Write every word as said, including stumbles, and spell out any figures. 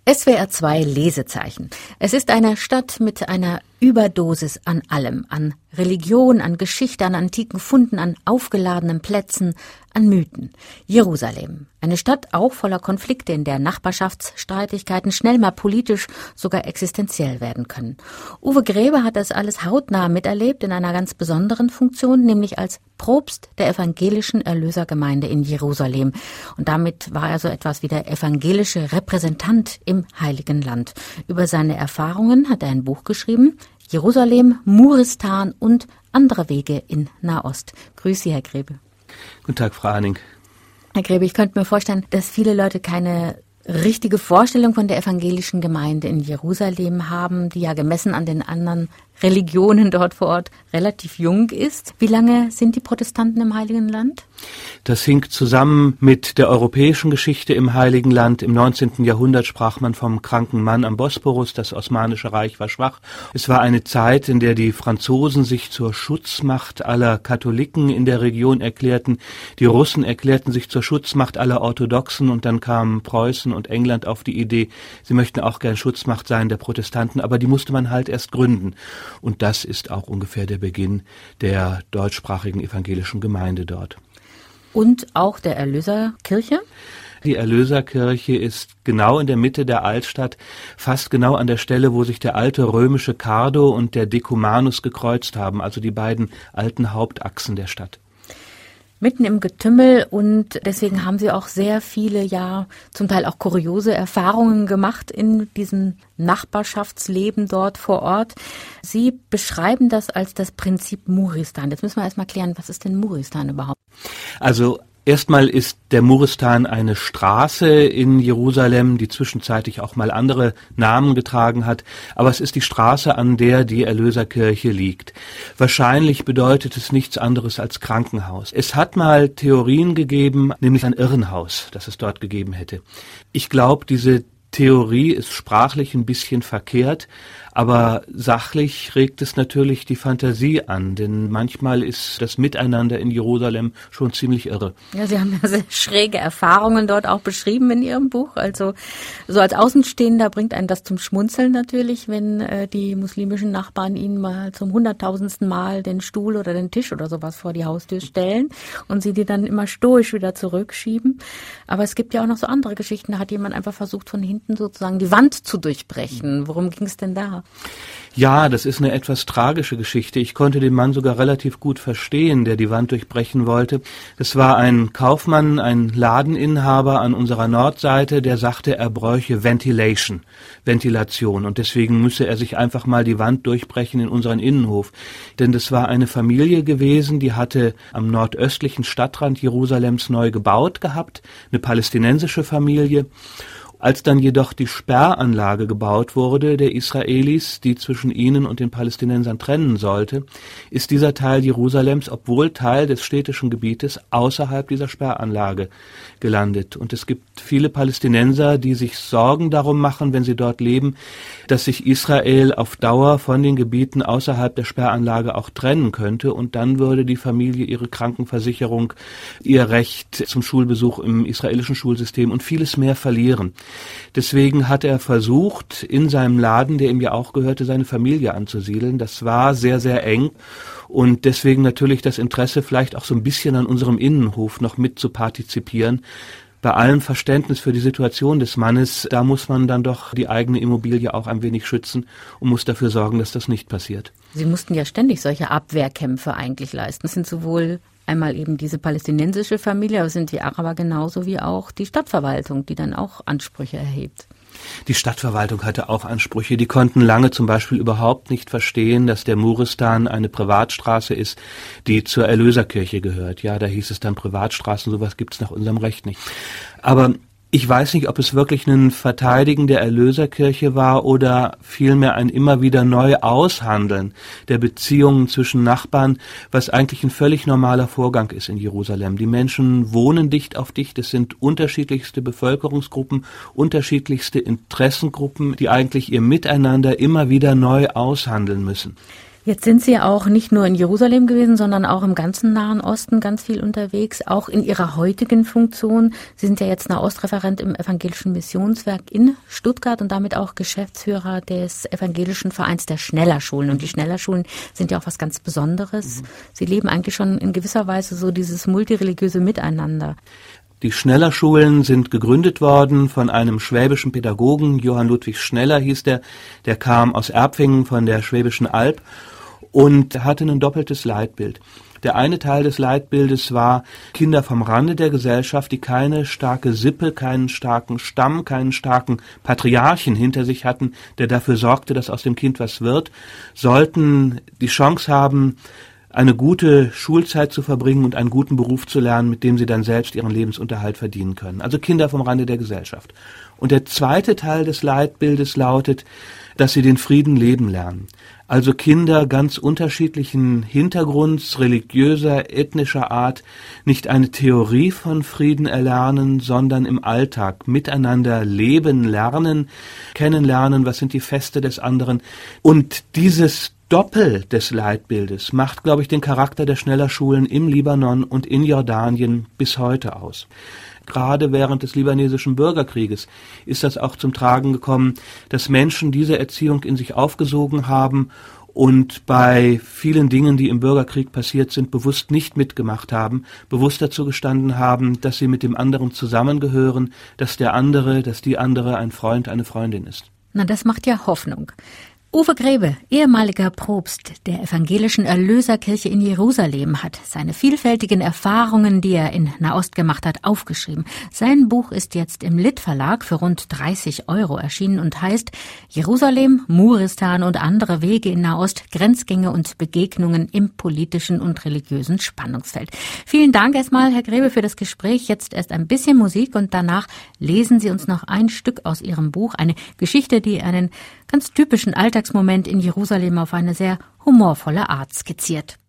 S W R zwei Lesezeichen. Es ist eine Stadt mit einer Überdosis an allem, an Religion, an Geschichte, an antiken Funden, an aufgeladenen Plätzen, an Mythen. Jerusalem. Eine Stadt auch voller Konflikte, in der Nachbarschaftsstreitigkeiten schnell mal politisch, sogar existenziell werden können. Uwe Gräbe hat das alles hautnah miterlebt in einer ganz besonderen Funktion, nämlich als Propst der evangelischen Erlösergemeinde in Jerusalem. Und damit war er so etwas wie der evangelische Repräsentant im Heiligen Land. Über seine Erfahrungen hat er ein Buch geschrieben, Jerusalem, Muristan und andere Wege in Nahost. Grüß Sie, Herr Gräbe. Guten Tag, Frau Arning. Herr Gräbe, ich könnte mir vorstellen, dass viele Leute keine richtige Vorstellung von der evangelischen Gemeinde in Jerusalem haben, die ja gemessen an den anderen Religionen dort vor Ort relativ jung ist. Wie lange sind die Protestanten im Heiligen Land? Das hing zusammen mit der europäischen Geschichte im Heiligen Land. Im neunzehnten Jahrhundert sprach man vom kranken Mann am Bosporus. Das Osmanische Reich war schwach. Es war eine Zeit, in der die Franzosen sich zur Schutzmacht aller Katholiken in der Region erklärten. Die Russen erklärten sich zur Schutzmacht aller Orthodoxen und dann kamen Preußen und England auf die Idee, sie möchten auch gern Schutzmacht sein der Protestanten, aber die musste man halt erst gründen. Und das ist auch ungefähr der Beginn der deutschsprachigen evangelischen Gemeinde dort. Und auch der Erlöserkirche? Die Erlöserkirche ist genau in der Mitte der Altstadt, fast genau an der Stelle, wo sich der alte römische Cardo und der Decumanus gekreuzt haben, also die beiden alten Hauptachsen der Stadt. Mitten im Getümmel, und deswegen haben Sie auch sehr viele, ja, zum Teil auch kuriose Erfahrungen gemacht in diesem Nachbarschaftsleben dort vor Ort. Sie beschreiben das als das Prinzip Muristan. Jetzt müssen wir erstmal klären, was ist denn Muristan überhaupt? Also erstmal ist der Muristan eine Straße in Jerusalem, die zwischenzeitlich auch mal andere Namen getragen hat, aber es ist die Straße, an der die Erlöserkirche liegt. Wahrscheinlich bedeutet es nichts anderes als Krankenhaus. Es hat mal Theorien gegeben, nämlich ein Irrenhaus, das es dort gegeben hätte. Ich glaube, diese Theorie ist sprachlich ein bisschen verkehrt, aber sachlich regt es natürlich die Fantasie an, denn manchmal ist das Miteinander in Jerusalem schon ziemlich irre. Ja, Sie haben ja sehr schräge Erfahrungen dort auch beschrieben in Ihrem Buch. Also so als Außenstehender bringt einen das zum Schmunzeln natürlich, wenn äh, die muslimischen Nachbarn Ihnen mal zum hunderttausendsten Mal den Stuhl oder den Tisch oder sowas vor die Haustür stellen und Sie die dann immer stoisch wieder zurückschieben. Aber es gibt ja auch noch so andere Geschichten, da hat jemand einfach versucht, von hinten sozusagen die Wand zu durchbrechen. Worum ging es denn da? Ja, das ist eine etwas tragische Geschichte. Ich konnte den Mann sogar relativ gut verstehen, der die Wand durchbrechen wollte. Es war ein Kaufmann, ein Ladeninhaber an unserer Nordseite, der sagte, er bräuche Ventilation, Ventilation. Und deswegen müsse er sich einfach mal die Wand durchbrechen in unseren Innenhof. Denn das war eine Familie gewesen, die hatte am nordöstlichen Stadtrand Jerusalems neu gebaut gehabt, eine palästinensische Familie. Als dann jedoch die Sperranlage gebaut wurde, der Israelis, die zwischen ihnen und den Palästinensern trennen sollte, ist dieser Teil Jerusalems, obwohl Teil des städtischen Gebietes, außerhalb dieser Sperranlage gelandet. Und es gibt viele Palästinenser, die sich Sorgen darum machen, wenn sie dort leben, dass sich Israel auf Dauer von den Gebieten außerhalb der Sperranlage auch trennen könnte. Und dann würde die Familie ihre Krankenversicherung, ihr Recht zum Schulbesuch im israelischen Schulsystem und vieles mehr verlieren. Deswegen hat er versucht, in seinem Laden, der ihm ja auch gehörte, seine Familie anzusiedeln. Das war sehr, sehr eng und deswegen natürlich das Interesse, vielleicht auch so ein bisschen an unserem Innenhof noch mit zu partizipieren. Bei allem Verständnis für die Situation des Mannes, da muss man dann doch die eigene Immobilie auch ein wenig schützen und muss dafür sorgen, dass das nicht passiert. Sie mussten ja ständig solche Abwehrkämpfe eigentlich leisten. Das sind sowohl einmal eben diese palästinensische Familie, aber es sind die Araber genauso wie auch die Stadtverwaltung, die dann auch Ansprüche erhebt. Die Stadtverwaltung hatte auch Ansprüche. Die konnten lange zum Beispiel überhaupt nicht verstehen, dass der Muristan eine Privatstraße ist, die zur Erlöserkirche gehört. Ja, da hieß es dann Privatstraßen, sowas gibt's nach unserem Recht nicht. Aber ich weiß nicht, ob es wirklich ein Verteidigen der Erlöserkirche war oder vielmehr ein immer wieder neu Aushandeln der Beziehungen zwischen Nachbarn, was eigentlich ein völlig normaler Vorgang ist in Jerusalem. Die Menschen wohnen dicht auf dicht, es sind unterschiedlichste Bevölkerungsgruppen, unterschiedlichste Interessengruppen, die eigentlich ihr Miteinander immer wieder neu aushandeln müssen. Jetzt sind Sie auch nicht nur in Jerusalem gewesen, sondern auch im ganzen Nahen Osten ganz viel unterwegs, auch in Ihrer heutigen Funktion. Sie sind ja jetzt Nahostreferent im Evangelischen Missionswerk in Stuttgart und damit auch Geschäftsführer des Evangelischen Vereins der Schnellerschulen. Und die Schnellerschulen sind ja auch was ganz Besonderes. Mhm. Sie leben eigentlich schon in gewisser Weise so dieses multireligiöse Miteinander. Die Schnellerschulen sind gegründet worden von einem schwäbischen Pädagogen, Johann Ludwig Schneller hieß der, der kam aus Erpfingen von der Schwäbischen Alb und hatte ein doppeltes Leitbild. Der eine Teil des Leitbildes war Kinder vom Rande der Gesellschaft, die keine starke Sippe, keinen starken Stamm, keinen starken Patriarchen hinter sich hatten, der dafür sorgte, dass aus dem Kind was wird, sollten die Chance haben, eine gute Schulzeit zu verbringen und einen guten Beruf zu lernen, mit dem sie dann selbst ihren Lebensunterhalt verdienen können. Also Kinder vom Rande der Gesellschaft. Und der zweite Teil des Leitbildes lautet, dass sie den Frieden leben lernen. Also Kinder ganz unterschiedlichen Hintergrunds, religiöser, ethnischer Art, nicht eine Theorie von Frieden erlernen, sondern im Alltag miteinander leben, lernen, kennenlernen, was sind die Feste des anderen. Und dieses Doppel des Leitbildes macht, glaube ich, den Charakter der Schnellerschulen im Libanon und in Jordanien bis heute aus. Gerade während des libanesischen Bürgerkrieges ist das auch zum Tragen gekommen, dass Menschen diese Erziehung in sich aufgesogen haben und bei vielen Dingen, die im Bürgerkrieg passiert sind, bewusst nicht mitgemacht haben, bewusst dazu gestanden haben, dass sie mit dem anderen zusammengehören, dass der andere, dass die andere ein Freund, eine Freundin ist. Na, das macht ja Hoffnung. Uwe Grebe, ehemaliger Propst der Evangelischen Erlöserkirche in Jerusalem, hat seine vielfältigen Erfahrungen, die er in Nahost gemacht hat, aufgeschrieben. Sein Buch ist jetzt im Litt Verlag für rund dreißig Euro erschienen und heißt Jerusalem, Muristan und andere Wege in Nahost, Grenzgänge und Begegnungen im politischen und religiösen Spannungsfeld. Vielen Dank erstmal, Herr Grebe, für das Gespräch. Jetzt erst ein bisschen Musik und danach lesen Sie uns noch ein Stück aus Ihrem Buch, eine Geschichte, die einen ganz typischen Alltagsmoment in Jerusalem auf eine sehr humorvolle Art skizziert.